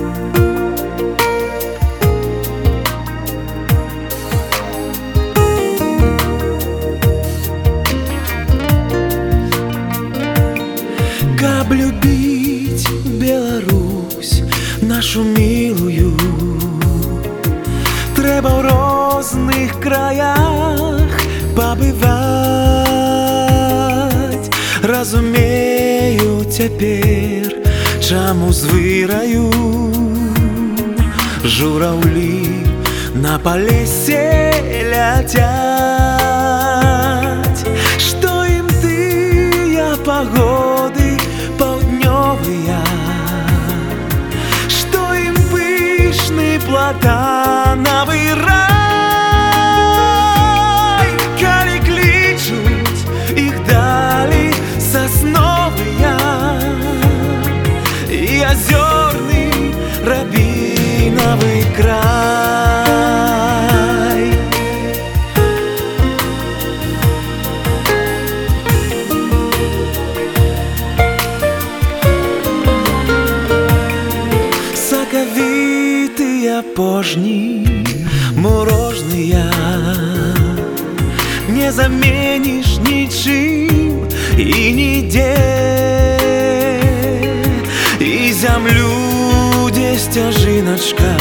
Каб любить Беларусь нашу милую, трэба ў розных краях пабываць. Разумею цяпер, чаму з выраю жураўлі на палесе ляцяць. Што ім тыя пагоды паўднёвыя, што ім пышны платанавы рай, калі клічуць іх далі сасновыя і азёрны рабінавы край. Сакавітыя пожні мурожныя не заменіш нічым і нідзе, і зямлю, дзе сцяжыначка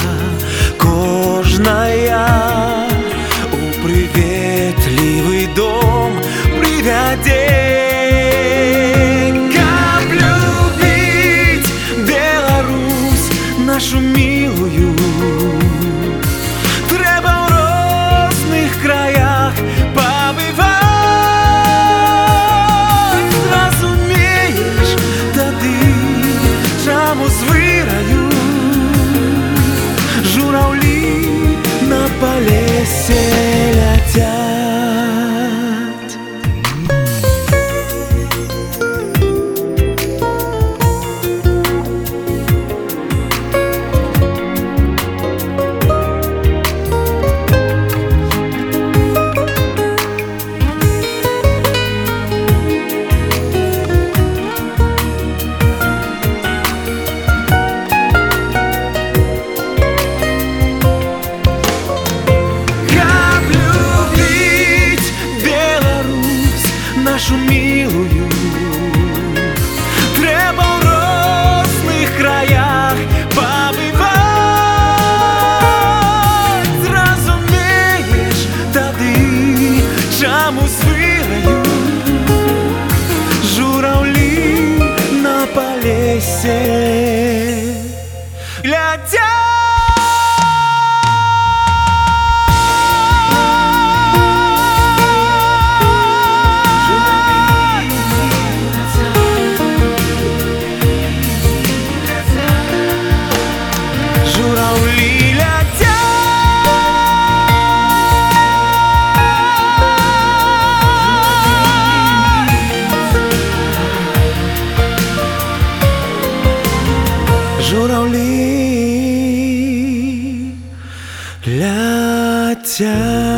кожная у прыветлівы дом прывядзе. Каб любіць Беларусь нашу милую, трэба ў розных краях пабываць. Разумееш тады, чаму з выраю жураўлі на палесе ляцяць. Нашу милую, трэба ў розных краях пабываць. Разумееш тады, чаму з выраю жураўлі на палесе глядзяць. Журавли летят.